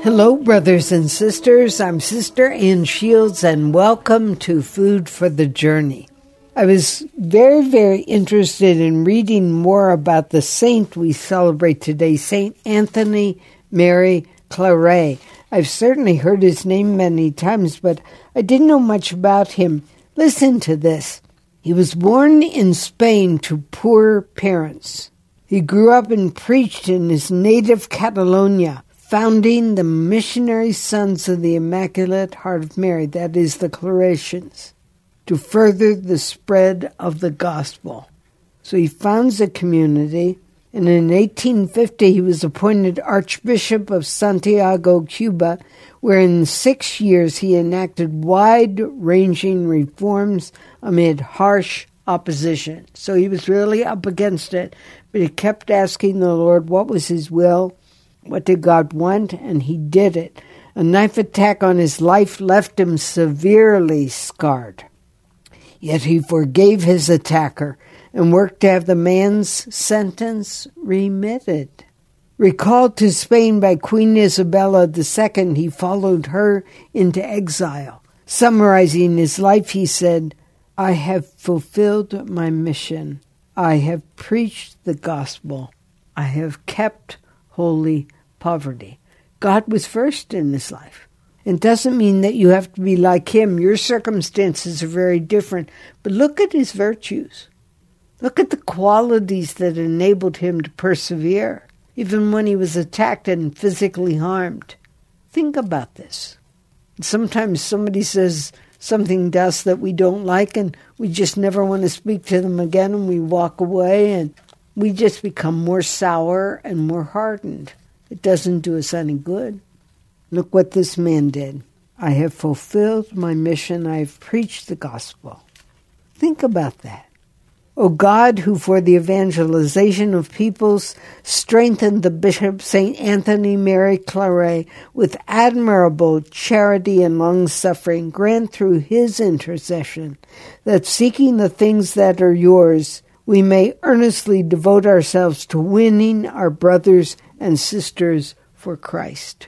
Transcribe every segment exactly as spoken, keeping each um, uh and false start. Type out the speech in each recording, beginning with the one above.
Hello, brothers and sisters. I'm Sister Ann Shields, and welcome to Food for the Journey. I was very, very interested in reading more about the saint we celebrate today, Saint Anthony Mary Claret. I've certainly heard his name many times, but I didn't know much about him. Listen to this. He was born in Spain to poor parents. He grew up and preached in his native Catalonia, founding the Missionary Sons of the Immaculate Heart of Mary, that is, the Claretians, to further the spread of the gospel. So he founds a community, and in eighteen fifty he was appointed Archbishop of Santiago, Cuba, where in six years he enacted wide-ranging reforms amid harsh opposition. So he was really up against it, but he kept asking the Lord what was his will, what did God want, and he did it. A knife attack on his life left him severely scarred. Yet he forgave his attacker and worked to have the man's sentence remitted. Recalled to Spain by Queen Isabella the Second, he followed her into exile. Summarizing his life, he said, "I have fulfilled my mission. I have preached the gospel. I have kept holy poverty." God was first in his life. It doesn't mean that you have to be like him. Your circumstances are very different. But look at his virtues. Look at the qualities that enabled him to persevere, even when he was attacked and physically harmed. Think about this. Sometimes somebody says something to us that we don't like, and we just never want to speak to them again, and we walk away, and we just become more sour and more hardened. It doesn't do us any good. Look what this man did. I have fulfilled my mission. I have preached the gospel. Think about that. O God, who for the evangelization of peoples strengthened the Bishop Saint Anthony Mary Claret with admirable charity and long-suffering, grant through his intercession that seeking the things that are yours, we may earnestly devote ourselves to winning our brothers and sisters for Christ.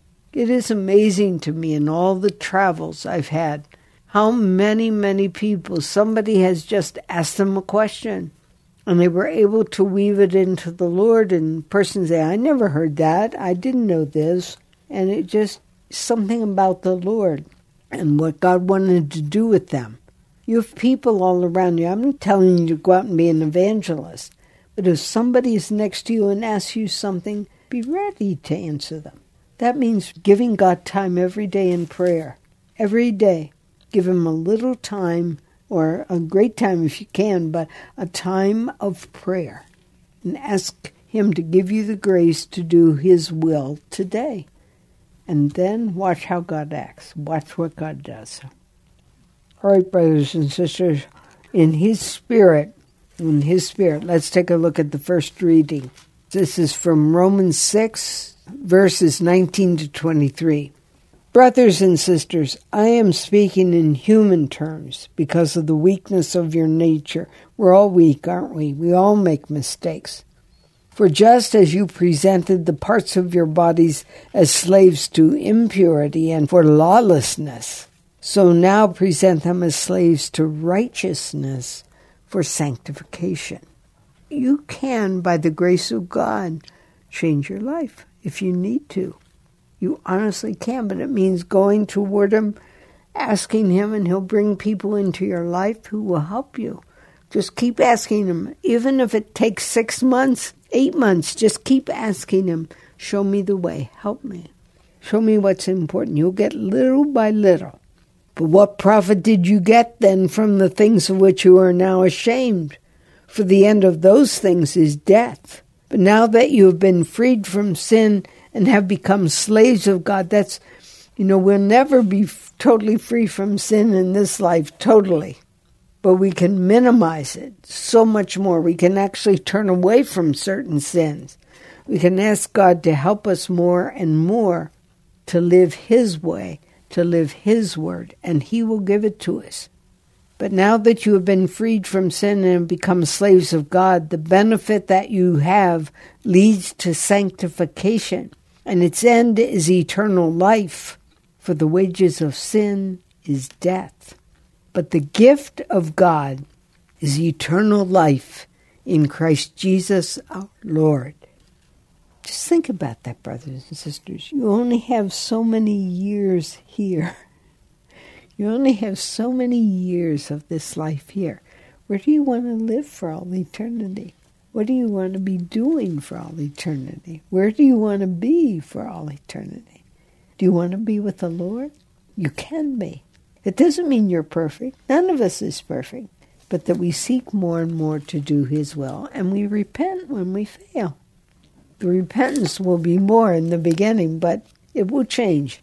It is amazing to me in all the travels I've had how many, many people, somebody has just asked them a question, and they were able to weave it into the Lord, and the person say, I never heard that, I didn't know this, and it just, something about the Lord and what God wanted to do with them. You have people all around you. I'm not telling you to go out and be an evangelist, but if somebody is next to you and asks you something, be ready to answer them. That means giving God time every day in prayer, every day. Give him a little time, or a great time if you can, but a time of prayer. And ask him to give you the grace to do his will today. And then watch how God acts. Watch what God does. All right, brothers and sisters, in his spirit, in his spirit, let's take a look at the first reading. This is from Romans six, verses nineteen to twenty-three. Brothers and sisters, I am speaking in human terms because of the weakness of your nature. We're all weak, aren't we? We all make mistakes. For just as you presented the parts of your bodies as slaves to impurity and for lawlessness, so now present them as slaves to righteousness for sanctification. You can, by the grace of God, change your life if you need to. You honestly can, but it means going toward him, asking him, and he'll bring people into your life who will help you. Just keep asking him. Even if it takes six months, eight months, just keep asking him, show me the way, help me. Show me what's important. You'll get little by little. But what profit did you get then from the things of which you are now ashamed? For the end of those things is death. But now that you have been freed from sin and have become slaves of God, that's, you know, we'll never be f- totally free from sin in this life, totally. But we can minimize it so much more. We can actually turn away from certain sins. We can ask God to help us more and more to live his way, to live his word, and he will give it to us. But now that you have been freed from sin and become slaves of God, the benefit that you have leads to sanctification. and its end is eternal life, for the wages of sin is death. But the gift of God is eternal life in Christ Jesus our Lord. Just think about that, brothers and sisters. You only have so many years here. You only have so many years of this life here. Where do you want to live for all eternity? What do you want to be doing for all eternity? Where do you want to be for all eternity? Do you want to be with the Lord? You can be. It doesn't mean you're perfect. None of us is perfect. But that we seek more and more to do His will, and we repent when we fail. The repentance will be more in the beginning, but it will change.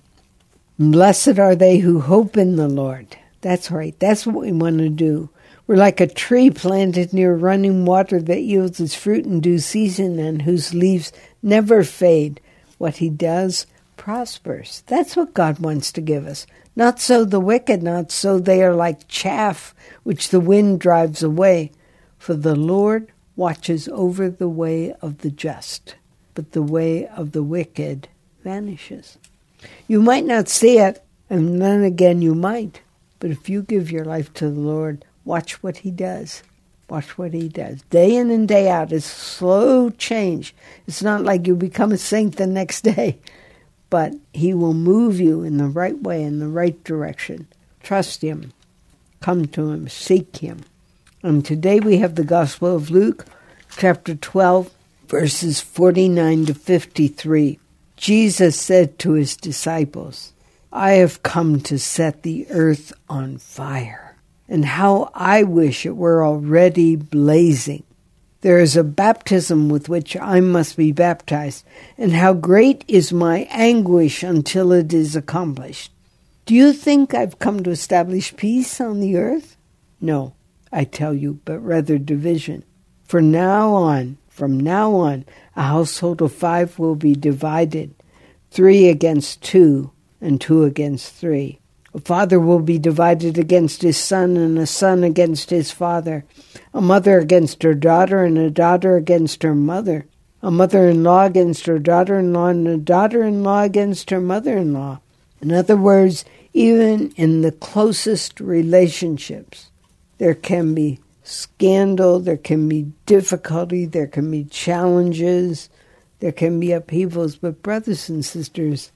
Blessed are they who hope in the Lord. That's right. That's what we want to do. We're like a tree planted near running water that yields its fruit in due season and whose leaves never fade. What He does prospers. That's what God wants to give us. Not so the wicked, not so they are like chaff which the wind drives away. For the Lord watches over the way of the just, but the way of the wicked vanishes. You might not see it, and then again you might. But if you give your life to the Lord, watch what He does. Watch what He does. Day in and day out. It's slow change. It's not like you become a saint the next day. But He will move you in the right way, in the right direction. Trust Him. Come to Him. Seek Him. And today we have the Gospel of Luke, chapter twelve, verses forty-nine to fifty-three. Jesus said to His disciples, I have come to set the earth on fire, and how I wish it were already blazing. There is a baptism with which I must be baptized, and how great is my anguish until it is accomplished. Do you think I've come to establish peace on the earth? No, I tell you, but rather division. For now on, from now on, a household of five will be divided, three against two, and two against three. A father will be divided against his son, and a son against his father. A mother against her daughter, and a daughter against her mother. A mother-in-law against her daughter-in-law, and a daughter-in-law against her mother-in-law. In other words, even in the closest relationships, there can be scandal, there can be difficulty, there can be challenges, there can be upheavals. But brothers and sisters,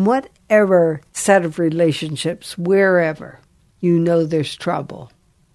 whatever set of relationships, wherever, you know there's trouble.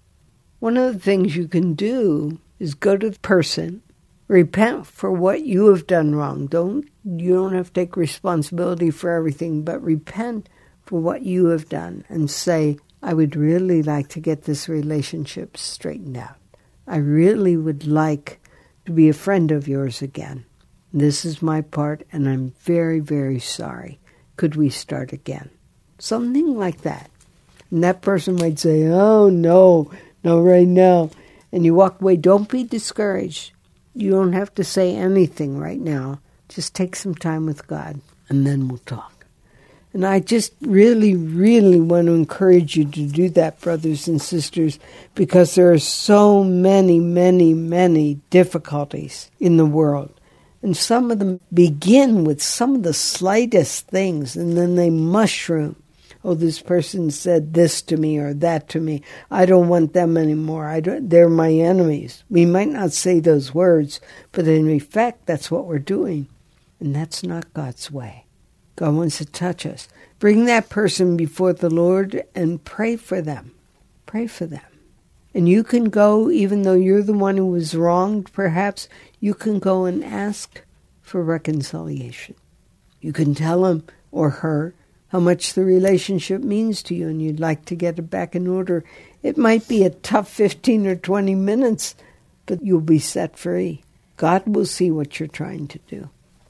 One of the things you can do is go to the person, repent for what you have done wrong. Don't you don't have to take responsibility for everything, but repent for what you have done and say, I would really like to get this relationship straightened out. I really would like to be a friend of yours again. This is my part, and I'm very, very sorry. Could we start again? Something like that. And that person might say, oh, no, no, right now. And you walk away. Don't be discouraged. You don't have to say anything right now. Just take some time with God, and then we'll talk. And I just really, really want to encourage you to do that, brothers and sisters, because there are so many, many, many difficulties in the world. And some of them begin with some of the slightest things, and then they mushroom. Oh, this person said this to me or that to me. I don't want them anymore. I don't, they're my enemies. We might not say those words, but in effect, that's what we're doing. And that's not God's way. God wants to touch us. Bring that person before the Lord and pray for them. Pray for them. And you can go, even though you're the one who was wronged, perhaps, you can go and ask for reconciliation. You can tell him or her how much the relationship means to you and you'd like to get it back in order. It might be a tough fifteen or twenty minutes, but you'll be set free. God will see what you're trying to do.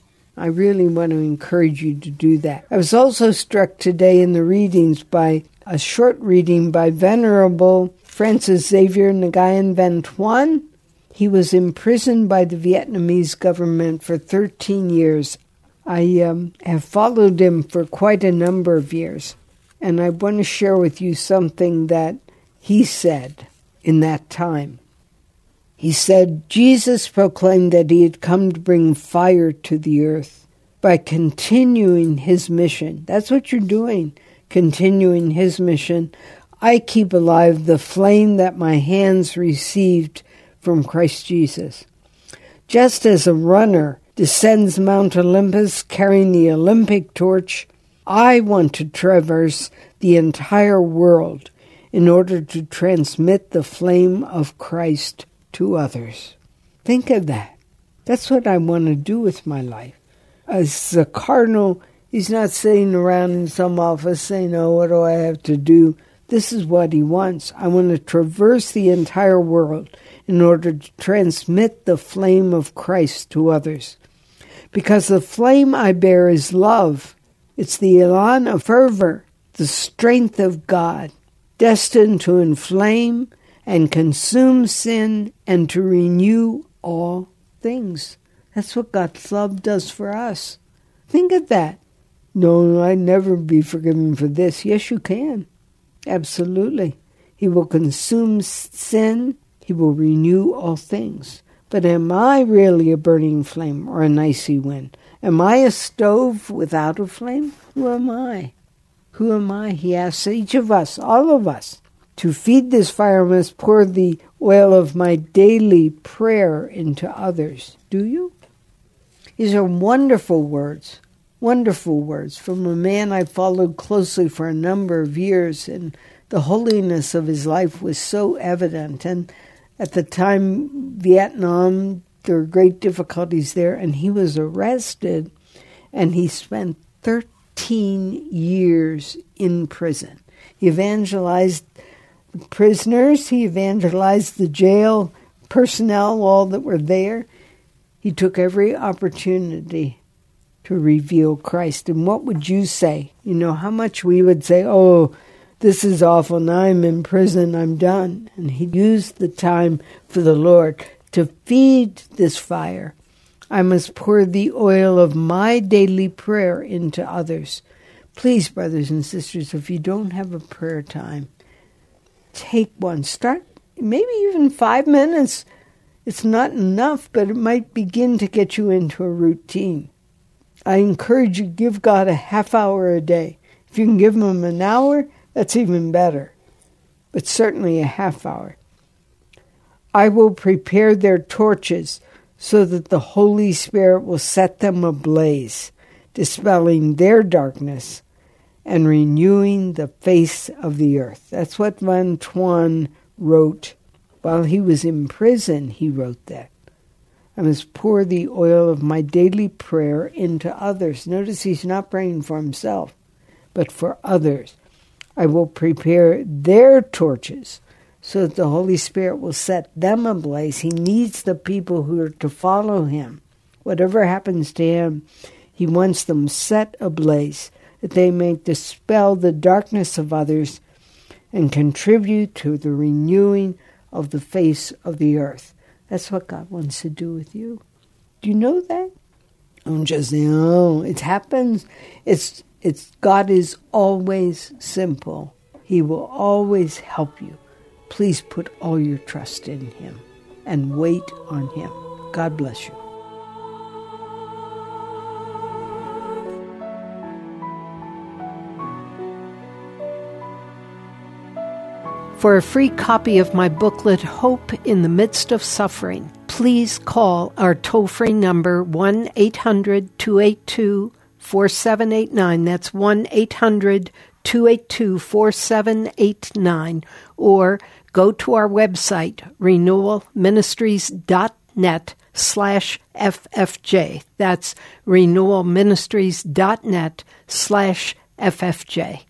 I really want to encourage you to do that. I was also struck today in the readings by a short reading by Venerable Francis Xavier Nguyen Van Thuan. He was imprisoned by the Vietnamese government for thirteen years. I um, have followed him for quite a number of years, and I want to share with you something that he said in that time. He said, Jesus proclaimed that he had come to bring fire to the earth, by continuing his mission. That's what you're doing, continuing his mission. I keep alive the flame that my hands received from Christ Jesus. Just as a runner descends Mount Olympus carrying the Olympic torch, I want to traverse the entire world in order to transmit the flame of Christ to others. Think of that. That's what I want to do with my life. As the cardinal, he's not sitting around in some office saying, oh, what do I have to do? This is what he wants. I want to traverse the entire world in order to transmit the flame of Christ to others. Because the flame I bear is love. It's the elan of fervor, the strength of God, destined to inflame and consume sin and to renew all things. That's what God's love does for us. Think of that. No, I'd never be forgiven for this. Yes, you can. Absolutely. He will consume sin. He will renew all things. But am I really a burning flame or an icy wind? Am I a stove without a flame? Who am I? Who am I? He asks each of us, all of us. To feed this fire, I must pour the oil of my daily prayer into others. Do you? These are wonderful words, wonderful words from a man I followed closely for a number of years, and the holiness of his life was so evident. And at the time, Vietnam, there were great difficulties there, and he was arrested, and he spent thirteen years in prison. He evangelized prisoners, he evangelized the jail personnel, all that were there. He took every opportunity to reveal Christ. And what would you say? You know, how much we would say, oh, this is awful, now I'm in prison, I'm done. And he used the time for the Lord to feed this fire. I must pour the oil of my daily prayer into others. Please, brothers and sisters, if you don't have a prayer time, take one. Start maybe even five minutes. It's not enough, but it might begin to get you into a routine. I encourage you to give God a half hour a day. If you can give him an hour, that's even better. But certainly a half hour. I will prepare their torches so that the Holy Spirit will set them ablaze, dispelling their darkness and renewing the face of the earth. That's what Van Tuan wrote. While he was in prison, he wrote that. I must pour the oil of my daily prayer into others. Notice he's not praying for himself, but for others. I will prepare their torches so that the Holy Spirit will set them ablaze. He needs the people who are to follow him. Whatever happens to him, he wants them set ablaze, that they may dispel the darkness of others and contribute to the renewing of the face of the earth. That's what God wants to do with you. Do you know that? Don't just say, oh, it happens. It's, it's, God is always simple. He will always help you. Please put all your trust in him and wait on him. God bless you. For a free copy of my booklet, Hope in the Midst of Suffering, please call our toll-free number one eight hundred two eight two four seven eight nine. That's one eight hundred two eight two four seven eight nine. Or go to our website, renewal ministries dot net slash F F J. That's renewal ministries dot net slash F F J.